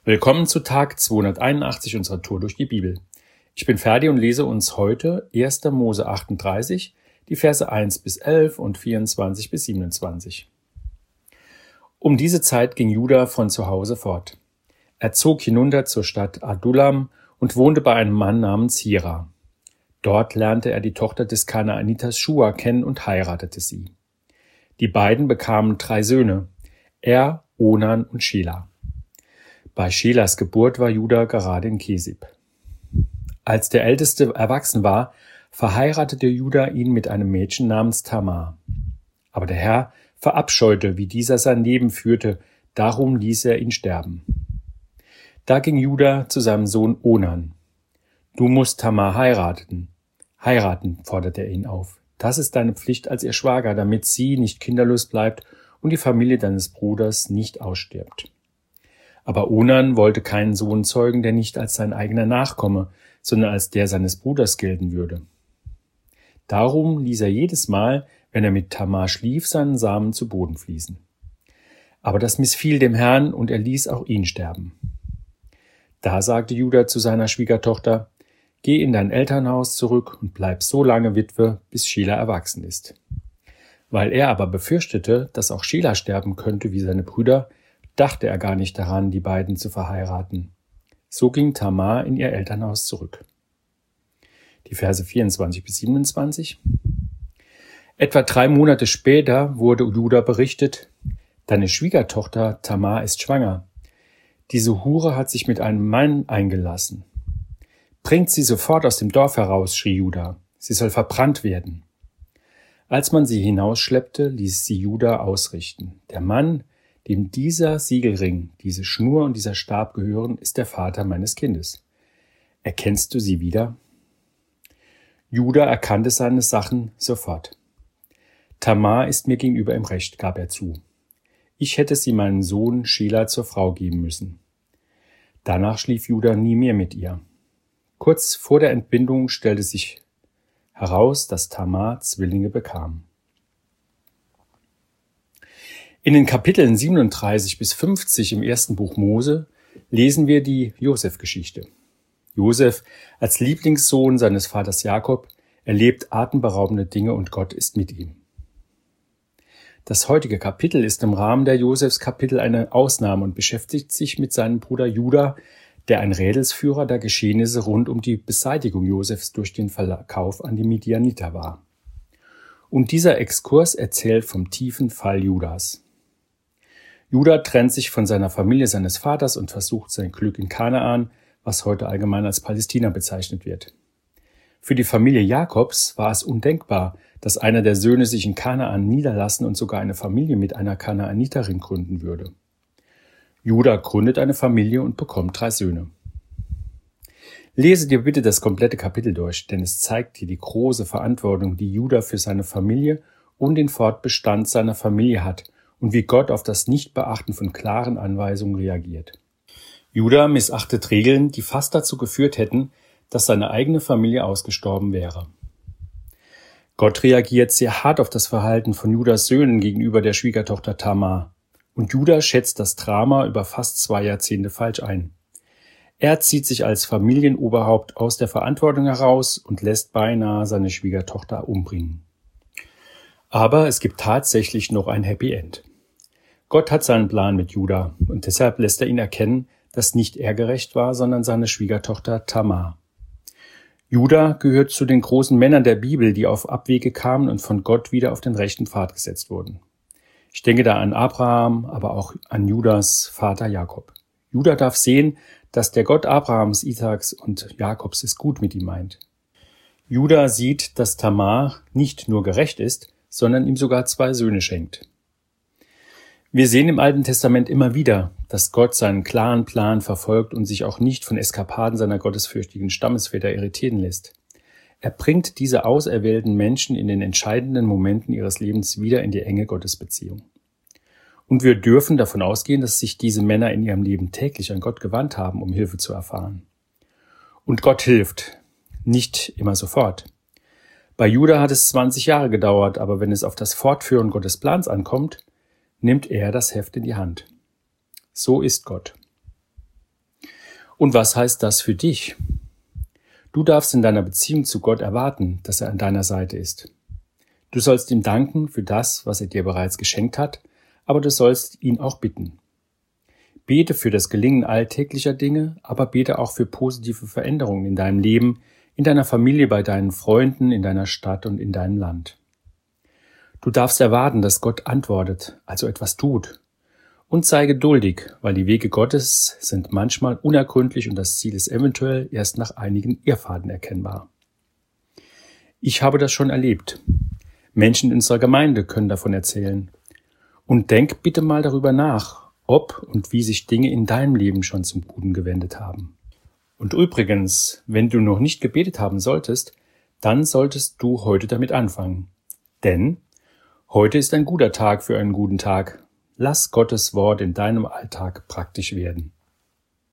Willkommen zu Tag 281 unserer Tour durch die Bibel. Ich bin Ferdi und lese uns heute 1. Mose 38, die Verse 1 bis 11 und 24 bis 27. Um diese Zeit ging Juda von zu Hause fort. Er zog hinunter zur Stadt Adullam und wohnte bei einem Mann namens Hira. Dort lernte er die Tochter des Kanaaniters Schua kennen und heiratete sie. Die beiden bekamen 3 Söhne, Er, Onan und Schela. Bei Schelas Geburt war Juda gerade in Kesib. Als der Älteste erwachsen war, verheiratete Juda ihn mit einem Mädchen namens Tamar. Aber der Herr verabscheute, wie dieser sein Leben führte, darum ließ er ihn sterben. Da ging Juda zu seinem Sohn Onan. Du musst Tamar heiraten, forderte er ihn auf. Das ist deine Pflicht als ihr Schwager, damit sie nicht kinderlos bleibt und die Familie deines Bruders nicht ausstirbt. Aber Onan wollte keinen Sohn zeugen, der nicht als sein eigener Nachkomme, sondern als der seines Bruders gelten würde. Darum ließ er jedes Mal, wenn er mit Tamar schlief, seinen Samen zu Boden fließen. Aber das missfiel dem Herrn, und er ließ auch ihn sterben. Da sagte Juda zu seiner Schwiegertochter: Geh in dein Elternhaus zurück und bleib so lange Witwe, bis Schela erwachsen ist. Weil er aber befürchtete, dass auch Schela sterben könnte wie seine Brüder, dachte er gar nicht daran, die beiden zu verheiraten. So ging Tamar in ihr Elternhaus zurück. Die Verse 24 bis 27. Etwa 3 Monate später wurde Juda berichtet: Deine Schwiegertochter Tamar ist schwanger. Diese Hure hat sich mit einem Mann eingelassen. Bringt sie sofort aus dem Dorf heraus, schrie Juda. Sie soll verbrannt werden. Als man sie hinausschleppte, ließ sie Juda ausrichten. Der Mann, dem dieser Siegelring, diese Schnur und dieser Stab gehören, ist der Vater meines Kindes. Erkennst du sie wieder? Juda erkannte seine Sachen sofort. Tamar ist mir gegenüber im Recht, gab er zu. Ich hätte sie meinem Sohn Schela zur Frau geben müssen. Danach schlief Juda nie mehr mit ihr. Kurz vor der Entbindung stellte sich heraus, dass Tamar Zwillinge bekam. In den Kapiteln 37 bis 50 im ersten Buch Mose lesen wir die Josef-Geschichte. Josef, als Lieblingssohn seines Vaters Jakob, erlebt atemberaubende Dinge und Gott ist mit ihm. Das heutige Kapitel ist im Rahmen der Josefs-Kapitel eine Ausnahme und beschäftigt sich mit seinem Bruder Juda, der ein Rädelsführer der Geschehnisse rund um die Beseitigung Josefs durch den Verkauf an die Midianiter war. Und dieser Exkurs erzählt vom tiefen Fall Judas. Juda trennt sich von seiner Familie seines Vaters und versucht sein Glück in Kanaan, was heute allgemein als Palästina bezeichnet wird. Für die Familie Jakobs war es undenkbar, dass einer der Söhne sich in Kanaan niederlassen und sogar eine Familie mit einer Kanaaniterin gründen würde. Juda gründet eine Familie und bekommt 3 Söhne. Lese dir bitte das komplette Kapitel durch, denn es zeigt dir die große Verantwortung, die Juda für seine Familie und den Fortbestand seiner Familie hat und wie Gott auf das Nichtbeachten von klaren Anweisungen reagiert. Juda missachtet Regeln, die fast dazu geführt hätten, dass seine eigene Familie ausgestorben wäre. Gott reagiert sehr hart auf das Verhalten von Judas Söhnen gegenüber der Schwiegertochter Tamar. Und Juda schätzt das Drama über fast 2 Jahrzehnte falsch ein. Er zieht sich als Familienoberhaupt aus der Verantwortung heraus und lässt beinahe seine Schwiegertochter umbringen. Aber es gibt tatsächlich noch ein Happy End. Gott hat seinen Plan mit Juda und deshalb lässt er ihn erkennen, dass nicht er gerecht war, sondern seine Schwiegertochter Tamar. Juda gehört zu den großen Männern der Bibel, die auf Abwege kamen und von Gott wieder auf den rechten Pfad gesetzt wurden. Ich denke da an Abraham, aber auch an Judas Vater Jakob. Juda darf sehen, dass der Gott Abrahams, Isaaks und Jakobs es gut mit ihm meint. Juda sieht, dass Tamar nicht nur gerecht ist, sondern ihm sogar 2 Söhne schenkt. Wir sehen im Alten Testament immer wieder, dass Gott seinen klaren Plan verfolgt und sich auch nicht von Eskapaden seiner gottesfürchtigen Stammesväter irritieren lässt. Er bringt diese auserwählten Menschen in den entscheidenden Momenten ihres Lebens wieder in die enge Gottesbeziehung. Und wir dürfen davon ausgehen, dass sich diese Männer in ihrem Leben täglich an Gott gewandt haben, um Hilfe zu erfahren. Und Gott hilft, nicht immer sofort. Bei Juda hat es 20 Jahre gedauert, aber wenn es auf das Fortführen Gottes Plans ankommt, nimmt er das Heft in die Hand. So ist Gott. Und was heißt das für dich? Du darfst in deiner Beziehung zu Gott erwarten, dass er an deiner Seite ist. Du sollst ihm danken für das, was er dir bereits geschenkt hat, aber du sollst ihn auch bitten. Bete für das Gelingen alltäglicher Dinge, aber bete auch für positive Veränderungen in deinem Leben, in deiner Familie, bei deinen Freunden, in deiner Stadt und in deinem Land. Du darfst erwarten, dass Gott antwortet, also etwas tut. Und sei geduldig, weil die Wege Gottes sind manchmal unergründlich und das Ziel ist eventuell erst nach einigen Irrfahrten erkennbar. Ich habe das schon erlebt. Menschen in unserer Gemeinde können davon erzählen. Und denk bitte mal darüber nach, ob und wie sich Dinge in deinem Leben schon zum Guten gewendet haben. Und übrigens, wenn du noch nicht gebetet haben solltest, dann solltest du heute damit anfangen. Denn heute ist ein guter Tag für einen guten Tag. Lass Gottes Wort in deinem Alltag praktisch werden.